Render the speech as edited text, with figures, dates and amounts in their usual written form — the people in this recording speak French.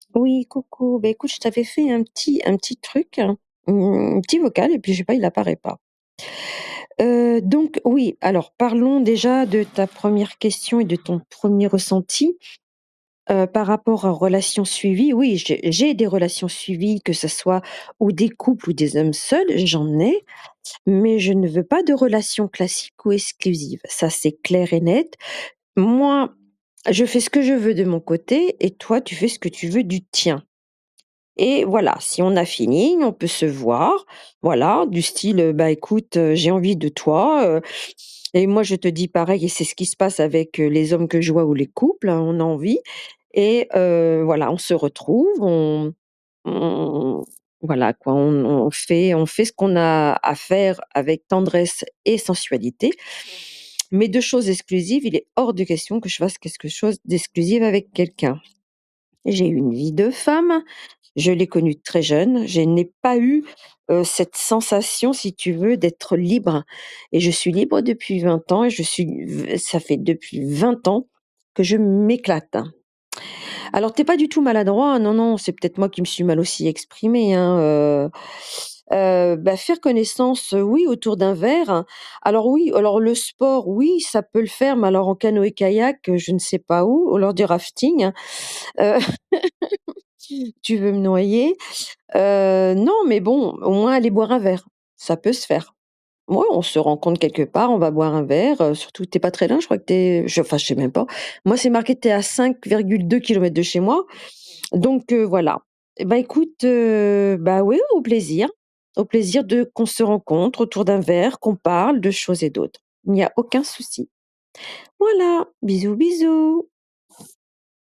Oui, coucou. Bah, écoute, je t'avais fait un petit truc, un petit vocal et puis je sais pas, il apparaît pas. Donc oui, alors parlons déjà de ta première question et de ton premier ressenti, par rapport aux relations suivies. Oui, j'ai des relations suivies, que ce soit ou des couples ou des hommes seuls, j'en ai, mais je ne veux pas de relations classiques ou exclusives. Ça, c'est clair et net. Moi, je fais ce que je veux de mon côté et toi, tu fais ce que tu veux du tien. Et voilà, si on a fini, on peut se voir, voilà, du style, «Bah, écoute, j'ai envie de toi», et moi je te dis pareil et c'est ce qui se passe avec, les hommes que je vois ou les couples, hein, on a envie et voilà, on se retrouve, on voilà quoi, on fait ce qu'on a à faire avec tendresse et sensualité. Mais de choses exclusives, il est hors de question que je fasse quelque chose d'exclusif avec quelqu'un. J'ai eu une vie de femme, je l'ai connue très jeune, je n'ai pas eu, cette sensation, si tu veux, d'être libre et je suis libre depuis 20 ans et je suis v ça fait depuis 20 ans que je m'éclate. Alors tu pas du tout maladroit, hein, non, non, c'est peut-être moi qui me suis mal aussi exprimée, hein, bah, faire connaissance, oui, autour d'un verre. Alors oui, alors le sport, oui, ça peut le faire, mais alors en canoë-kayak, je ne sais pas où, ou lors du rafting, heu tu veux me noyer? Non, mais bon, au moins aller boire un verre, ça peut se faire. Ouais, on se rencontre quelque part, on va boire un verre, surtout tu pas très loin, je crois que je sais même pas. Moi, c'est marqué tu es à 5,2 kilomètres de chez moi, donc voilà. Et bah, écoute, bah, oui, au plaisir de qu'on se rencontre autour d'un verre, qu'on parle de choses et d'autres. Il n'y a aucun souci. Voilà, bisous, bisous.